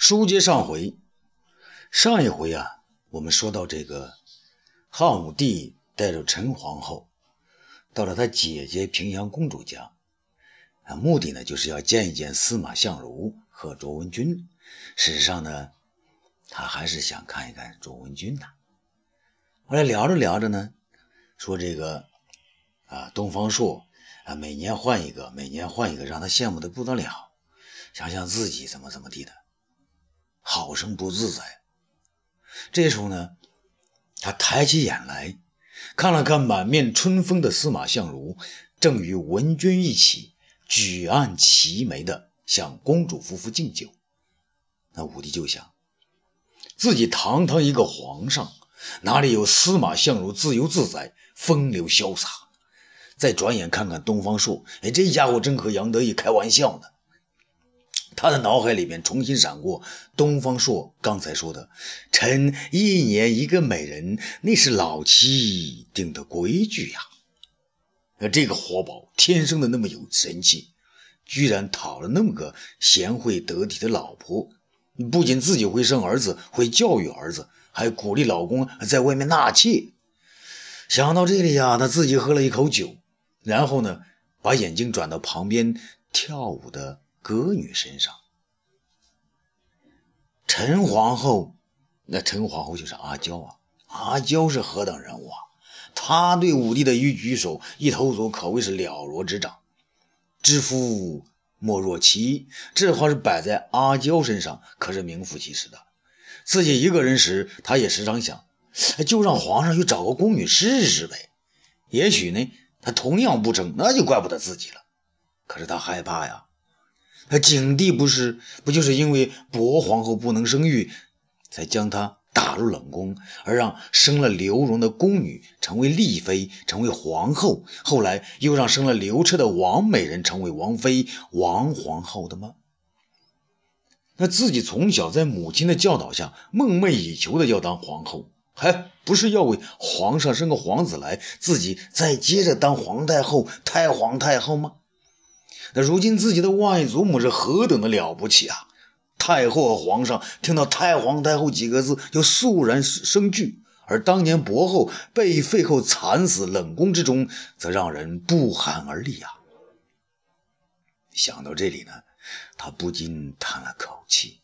书接上回，上一回啊，我们说到这个汉武帝带着陈皇后到了他姐姐平阳公主家，目的呢就是要见一见司马相如和卓文君。事实上呢，他还是想看一看卓文君的。后来聊着聊着呢，说这个东方朔每年换一个，让他羡慕的不得了，想想自己怎么地的，好生不自在。这时候呢，他抬起眼来，看了看满面春风的司马相如，正与文君一起举案齐眉的向公主夫妇敬酒。那武帝就想，自己堂堂一个皇上，哪里有司马相如自由自在，风流潇洒。再转眼看看东方朔，这家伙真和杨得意开玩笑呢。他的脑海里面重新闪过东方朔刚才说的，臣一年一个美人，那是老妻定的规矩呀。这个活宝天生的那么有神气，居然讨了那么个贤惠得体的老婆，不仅自己会生儿子，会教育儿子，还鼓励老公在外面纳妾。想到这里呀，他自己喝了一口酒，然后呢，把眼睛转到旁边跳舞的歌女身上。陈皇后，那陈皇后就是阿娇啊。阿娇是何等人物啊，她对武帝的一举手一投足可谓是了若指掌。知夫莫若妻，这话是摆在阿娇身上可是名副其实的。自己一个人时，她也时常想，就让皇上去找个宫女试试呗，也许呢她同样不成，那就怪不得自己了。可是她害怕呀，景帝不就是因为薄皇后不能生育，才将她打入冷宫，而让生了刘荣的宫女成为丽妃，成为皇后，后来又让生了刘彻的王美人成为王妃，王皇后的吗？那自己从小在母亲的教导下梦寐以求的要当皇后，还不是要为皇上生个皇子来，自己再接着当皇太后、太皇太后吗？那如今自己的外祖母是何等的了不起啊！太后和皇上听到太皇太后几个字就肃然生惧，而当年薄后被废后惨死冷宫之中，则让人不寒而栗啊。想到这里呢，他不禁叹了口气。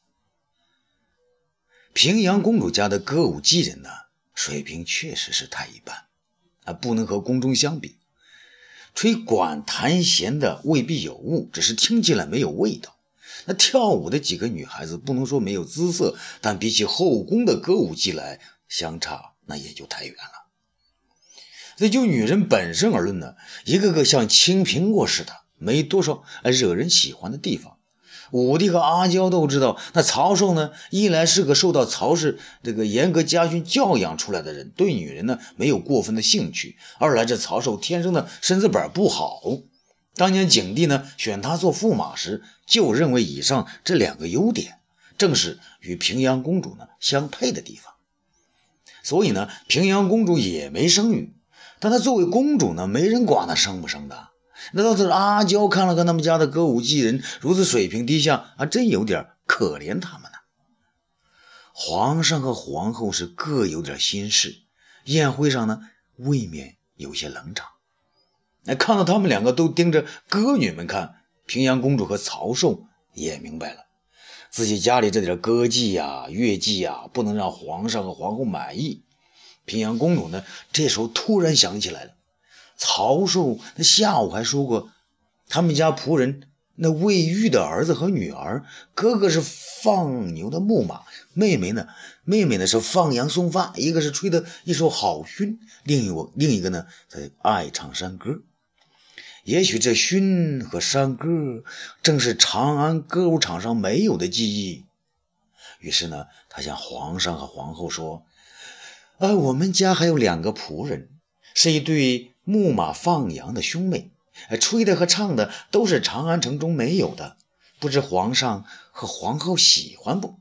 平阳公主家的歌舞伎人呢，水平确实是太一般不能和宫中相比。吹管弹弦的未必有误，只是听起来没有味道。那跳舞的几个女孩子不能说没有姿色，但比起后宫的歌舞伎来，相差那也就太远了。所以就女人本身而论呢，一个个像青苹果似的，没多少惹人喜欢的地方。武帝和阿娇都知道，那曹寿呢，一来是个受到曹氏这个严格家训教养出来的人，对女人呢没有过分的兴趣；二来这曹寿天生的身子板不好。当年景帝呢选他做驸马时，就认为以上这两个优点正是与平阳公主呢相配的地方。所以呢，平阳公主也没生育，但她作为公主呢，没人管她生不生的。那倒是阿娇看了看他们家的歌舞伎人如此水平低下真有点可怜他们呢。皇上和皇后是各有点心事，宴会上呢未免有些冷场。看到他们两个都盯着歌女们看，平阳公主和曹寿也明白了，自己家里这点歌妓乐妓不能让皇上和皇后满意。平阳公主呢这时候突然想起来了，曹寿那下午还说过，他们家仆人那未育的儿子和女儿，哥哥是放牛的牧马，妹妹呢是放羊送发，一个是吹的一手好埙，另一个呢在爱唱山歌。也许这埙和山歌正是长安歌舞场上没有的技艺。于是呢，他向皇上和皇后说，我们家还有两个仆人，是一对牧马放羊的兄妹，吹的和唱的都是长安城中没有的，不知皇上和皇后喜欢不？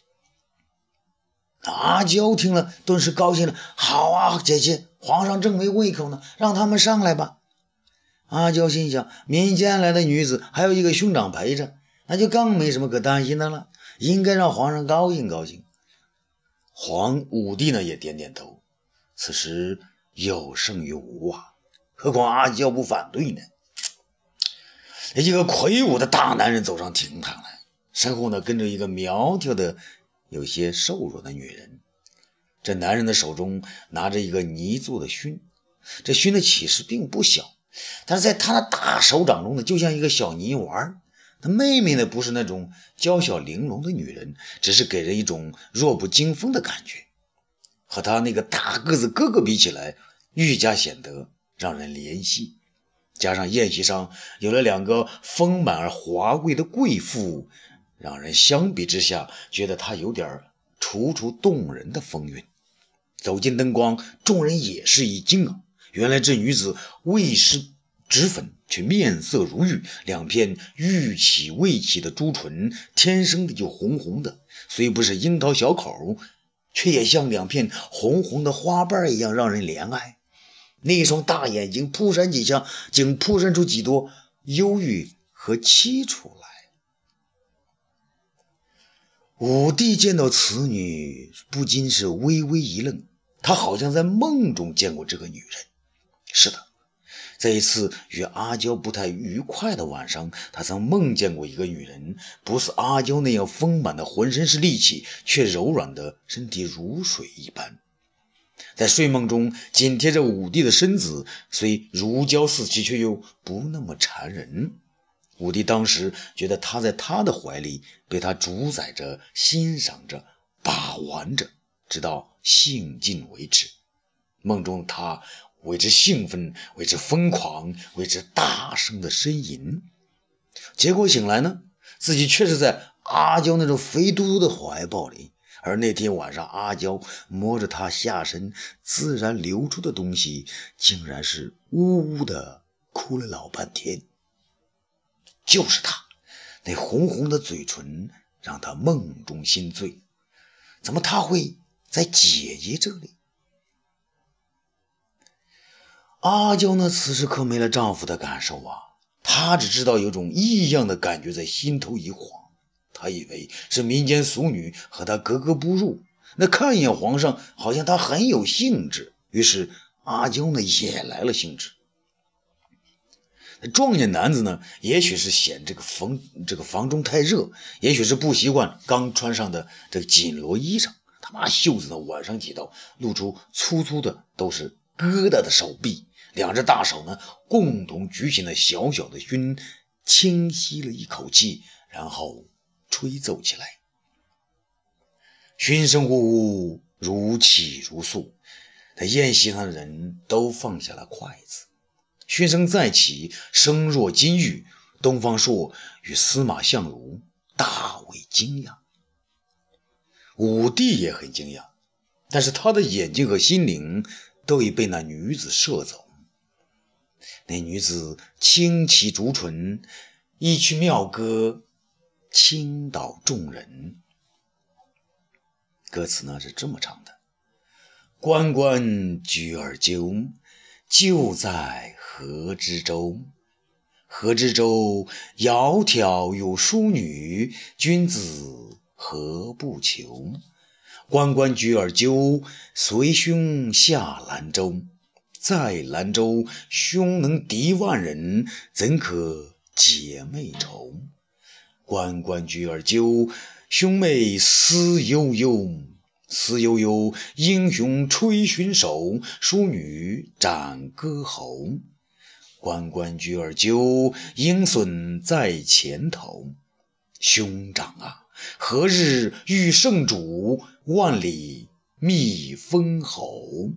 阿娇听了顿时高兴了，好啊，姐姐，皇上正没胃口呢，让他们上来吧。阿娇心想，民间来的女子还有一个兄长陪着， 那就更没什么可担心的了，应该让皇上高兴高兴。武帝呢也点点头，此时有胜于无啊，何况阿娇不反对呢。一个魁梧的大男人走上厅堂来，身后呢跟着一个苗条的有些瘦弱的女人。这男人的手中拿着一个泥做的熏，这熏的其实并不小，但是在他的大手掌中呢就像一个小泥丸。他妹妹呢不是那种娇小玲珑的女人，只是给人一种弱不禁风的感觉，和他那个大个子哥哥比起来愈加显得让人怜惜。加上宴席上有了2个丰满而华贵的贵妇，让人相比之下觉得她有点楚楚动人的风韵。走进灯光，众人也是一惊啊！原来这女子未施脂粉，却面色如玉，2片玉起未起的朱唇天生的就红红的，虽不是樱桃小口，却也像2片红红的花瓣一样让人怜爱。那双大眼睛扑闪几下，竟扑闪出几多忧郁和凄楚来。武帝见到此女，不禁是微微一愣，他好像在梦中见过这个女人。是的，在一次与阿娇不太愉快的晚上，他曾梦见过一个女人，不似阿娇那样丰满的浑身是力气，却柔软的身体如水一般。在睡梦中紧贴着武帝的身子，虽如胶似漆，却又不那么缠人。武帝当时觉得他在他的怀里被他主宰着、欣赏着、把玩着，直到兴尽为止。梦中他为之兴奋，为之疯狂，为之大声的呻吟。结果醒来呢，自己却是在阿娇那种肥嘟嘟的怀抱里。而那天晚上，阿娇摸着他下身自然流出的东西，竟然是呜呜的哭了老半天。就是他那红红的嘴唇让他梦中心醉，怎么他会在姐姐这里？阿娇呢此时可没了丈夫的感受啊，她只知道有种异样的感觉在心头一晃。她以为是民间俗女和她格格不入，那看一眼皇上好像她很有兴致，于是阿娇呢也来了兴致。壮年男子呢，也许是嫌这个房中太热，也许是不习惯刚穿上的这个紧罗衣裳，他把袖子呢挽上几道，露出粗粗的都是疙瘩的手臂，2只大手呢共同举起那小小的熏，轻吸了一口气，然后吹奏起来。熏声呼呼，如泣如诉，在宴席上的人都放下了筷子。熏声再起，声若金玉，东方朔与司马相如大为惊讶。武帝也很惊讶，但是他的眼睛和心灵都已被那女子摄走。那女子轻启竹唇，一曲妙歌，倾倒众人。歌词呢是这么唱的：关关雎尔鸠，鸠在河之洲。河之洲，窈窕有淑女，君子何不求？关关雎尔鸠，随兄下兰州。在兰州，兄能敌万人，怎可姐妹愁？关关雎尔鸠，兄妹思悠悠。思悠悠，英雄吹寻手，淑女展歌喉。关关雎尔鸠，鹰隼在前头。兄长啊，何日遇圣主，万里觅封侯？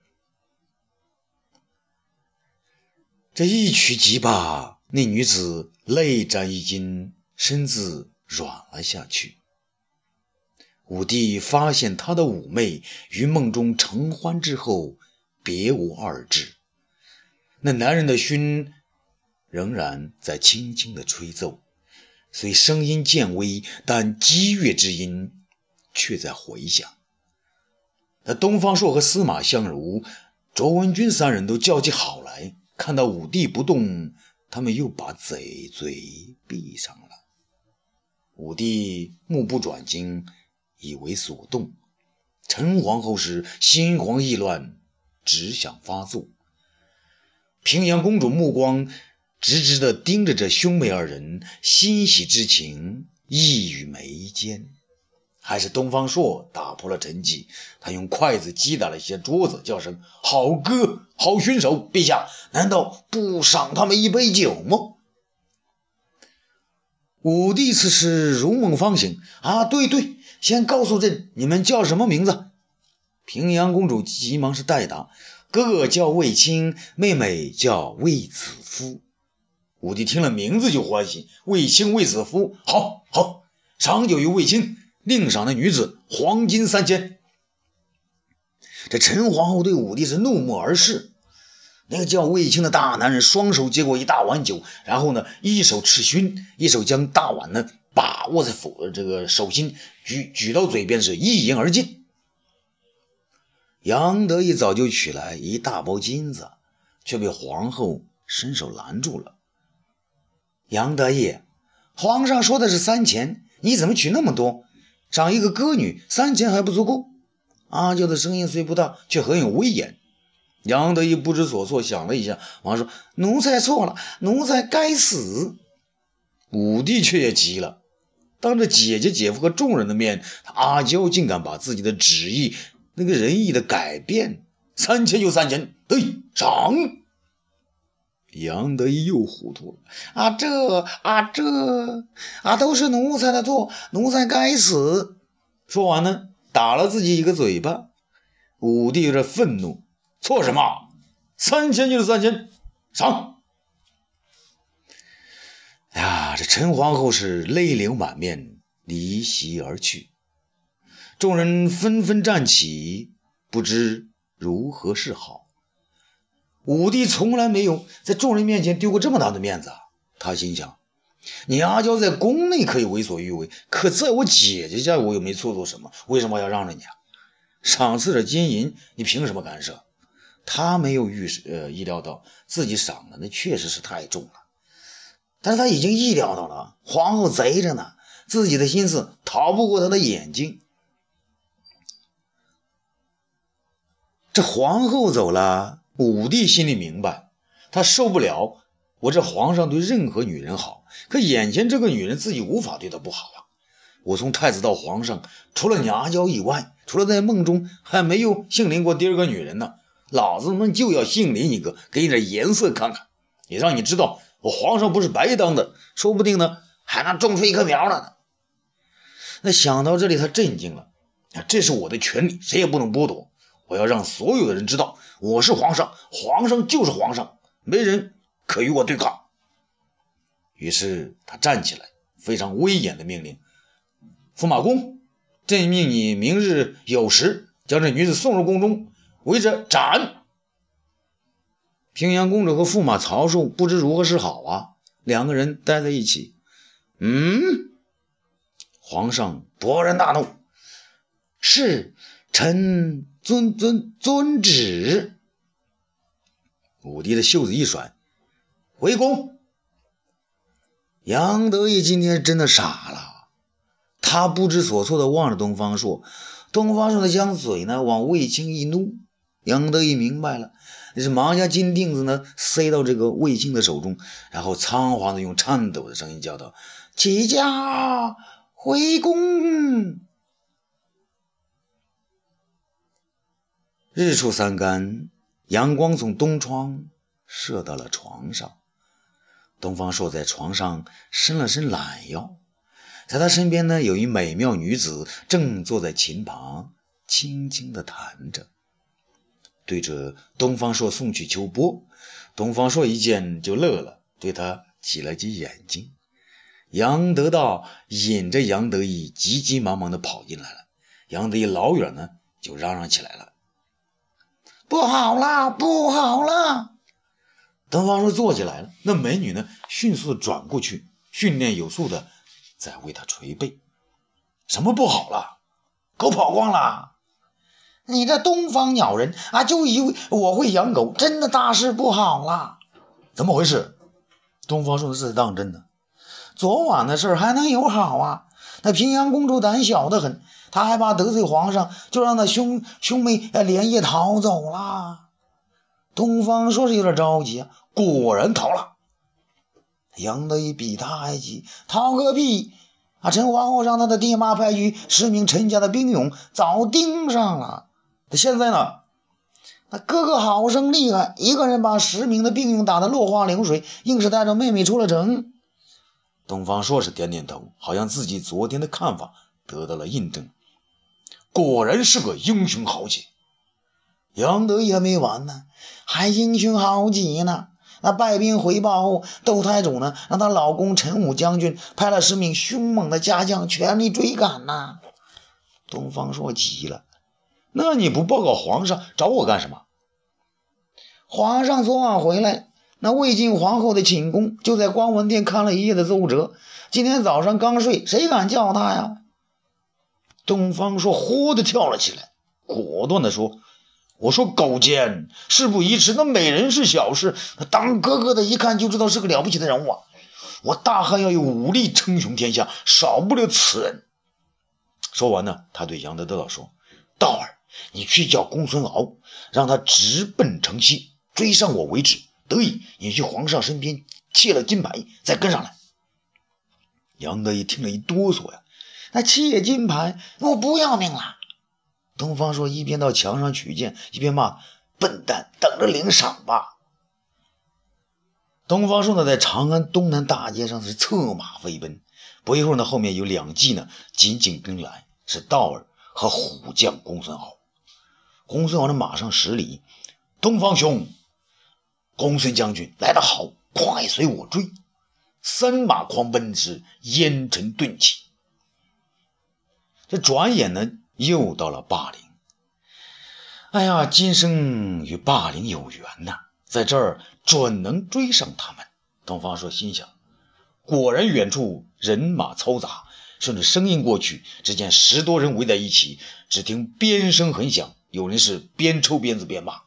这一曲即罢，那女子泪沾衣襟，身子软了下去。武帝发现他的妩媚于梦中承欢之后别无二致。那男人的熏仍然在轻轻地吹奏，虽声音渐微，但激越之音却在回响。那东方朔和司马相如、卓文君3人都叫起好来，看到武帝不动，他们又把嘴闭上了。 武帝目不转睛，以为所动。陈皇后是心慌意乱，只想发作。平阳公主目光直直地盯着这兄妹二人，欣喜之情溢于眉间。还是东方朔打破了沉寂，他用筷子击打了一些桌子，叫声好歌好选手，陛下难道不赏他们一杯酒吗？武帝此时如梦方醒，对，先告诉朕你们叫什么名字。平阳公主急忙是代答，哥哥叫卫青，妹妹叫卫子夫。武帝听了名字就欢喜，卫青卫子夫，好，赏酒于卫青，另赏那女子黄金3000。这陈皇后对武帝是怒目而视，那个叫卫青的大男人双手接过一大碗酒，然后呢，一手持熏，一手将大碗呢把握在这个手心，举到嘴边，是一饮而尽。杨得意早就取来一大包金子，却被皇后伸手拦住了。杨得意，皇上说的是3000，你怎么取那么多？赏一个歌女3000还不足够？阿娇的声音虽不大，却很有威严。杨得意不知所措，想了一下，王说：“奴才错了，奴才该死。”武帝却也急了，当着姐姐、姐夫和众人的面，阿娇竟敢把自己的旨意那个仁义的改变，3000就3000，赏！杨得意又糊涂了，这都是奴才的错，奴才该死。说完呢，打了自己一个嘴巴。武帝有点愤怒，错什么？3000就是3000，赏！这陈皇后是泪流满面，离席而去。众人纷纷站起，不知如何是好。武帝从来没有在众人面前丢过这么大的面子他心想，你阿娇在宫内可以为所欲为，可在我姐姐家我又没做错什么，为什么要让着你赏赐的金银你凭什么干涉？他没有意料到自己赏的那确实是太重了，但是他已经意料到了皇后贼着呢，自己的心思逃不过他的眼睛。这皇后走了，武帝心里明白，他受不了我这皇上对任何女人好，可眼前这个女人自己无法对她不好我从太子到皇上，除了你阿娇以外，除了在梦中还没有幸临过第二个女人呢，老子们就要幸临一个，给你点颜色看看，也让你知道我皇上不是白当的，说不定呢还能种出一棵苗来呢。那想到这里他震惊了，这是我的权利，谁也不能剥夺，我要让所有的人知道我是皇上，皇上就是皇上，没人可与我对抗。于是他站起来，非常威严的命令，驸马公，朕命你明日酉时将这女子送入宫中，围着斩。平阳公主和驸马曹寿不知如何是好两个人待在一起。皇上勃然大怒，是臣遵旨。武帝的袖子一甩，回宫。杨得意今天真的傻了，他不知所措的望着东方朔，东方朔的将嘴呢往卫青一怒，杨得意明白了，那是忙将金锭子呢塞到这个卫青的手中，然后仓皇的用颤抖的声音叫道：“起驾回宫。”日出三竿，阳光从东窗射到了床上。东方朔在床上伸了伸懒腰，在他身边呢有一美妙女子正坐在琴旁轻轻地弹着，对着东方朔送去秋波。东方朔一见就乐了，对他挤了挤眼睛。杨得道引着杨得意急急忙忙地跑进来了，杨得意老远呢就嚷嚷起来了：“不好啦，不好啦！”东方朔坐起来了，那美女呢迅速地转过去，训练有素的在为他捶背。什么不好了？狗跑光了？你这东方鸟人就以为我会养狗，真的大事不好了。怎么回事？东方朔是当真的，昨晚的事还能有好那平阳公主胆小得很，她害怕得罪皇上，就让那兄妹连夜逃走了。东方朔是有点着急啊，果然逃了。杨德一比他还急，逃个屁啊！陈皇后让他的爹妈派去10名陈家的兵勇，早盯上了。现在呢，那哥哥好生厉害，一个人把10名的兵勇打得落花流水，硬是带着妹妹出了城。 东方朔是点点头，好像自己昨天的看法得到了印证，果然是个英雄豪杰。 杨德一还没完呢，还英雄豪杰呢。那败兵回报后，窦太主呢让她老公陈武将军派了10名凶猛的家将全力追赶呐。东方朔急了， 那你不报告皇上，找我干什么？ 皇上昨晚回来，那魏晋皇后的寝宫就在光文殿看了一夜的奏折，今天早上刚睡，谁敢叫他呀？ 东方朔豁地跳了起来，果断地说，我说狗奸，事不宜迟，那美人是小事，当哥哥的一看就知道是个了不起的人物啊！我大汉要有武力称雄天下，少不了此人。说完呢，他对杨德道说，道儿，你去叫公孙敖，让他直奔城西，追上我为止。得以你去皇上身边窃了金牌，再跟上来。杨德一听了一哆嗦呀， 那窃金牌，我不要命了。东方朔一边到墙上取剑，一边骂，笨蛋，等着领赏吧。 东方朔呢，在长安东南大街上是策马飞奔，不一会儿呢，后面有2骑呢紧紧跟来，是道儿和虎将公孙敖。公孙敖的马上10里，东方兄，公孙将军来得好，快随我追。3马狂奔时，烟尘顿起。这转眼呢，又到了霸陵。哎呀，今生与霸陵有缘呐，在这儿准能追上他们。东方朔心想，果然远处人马嘈杂，顺着声音过去，只见10多人围在一起，只听鞭声很响，有人是边抽鞭子边骂。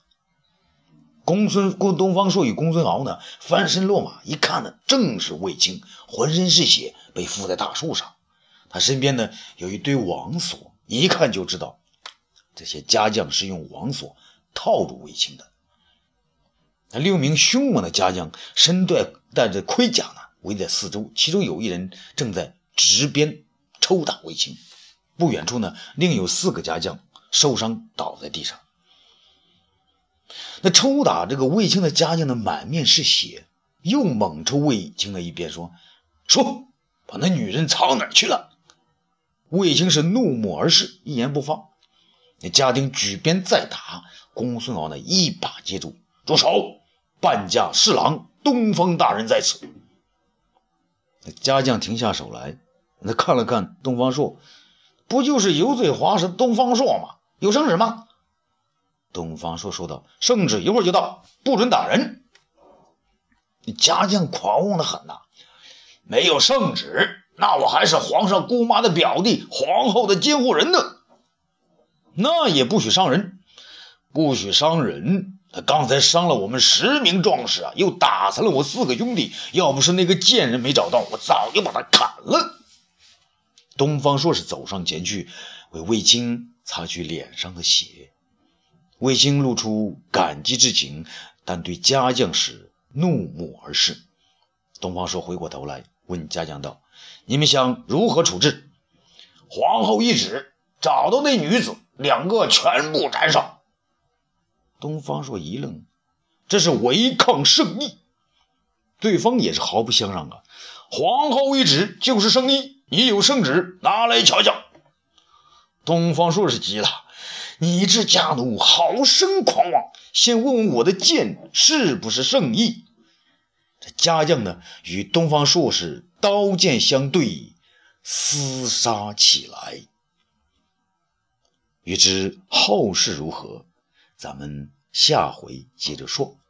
东方朔与公孙敖呢，翻身落马，一看呢，正是卫青，浑身是血，被缚在大树上。他身边呢有一堆网索，一看就知道这些家将是用网索套住卫青的。那6名凶猛的家将身带着盔甲呢，围在四周，其中有一人正在执鞭抽打卫青。不远处呢，另有4个家将受伤倒在地上。那抽打这个卫青的家将呢，满面是血，又猛抽卫青的一边说，把那女人藏哪儿去了？卫青是怒目而视，一言不发。那家丁举鞭再打，公孙敖呢一把接住，住手！半驾侍郎东方大人在此。那家将停下手来，那看了看东方朔，不就是油嘴滑舌东方朔吗？有圣旨吗？东方朔说道，圣旨一会儿就到，不准打人。家将狂妄的很呐，没有圣旨，那我还是皇上姑妈的表弟，皇后的监护人呢。那也不许伤人，不许伤人。他刚才伤了我们10名壮士啊，又打残了我4个兄弟，要不是那个贱人没找到，我早就把他砍了。东方朔是走上前去，为卫青擦去脸上的血。卫青露出感激之情，但对家将是怒目而视。东方朔回过头来问家将道，你们想如何处置？皇后一旨，找到那女子，2个全部斩首。东方朔一愣，这是违抗圣意。对方也是毫不相让啊，皇后一旨就是圣意，你有圣旨拿来瞧瞧。东方朔是急了，你这家奴好生狂妄，先问问我的剑是不是圣意。这家将呢与东方朔是刀剑相对，厮杀起来。欲知后事如何，咱们下回接着说。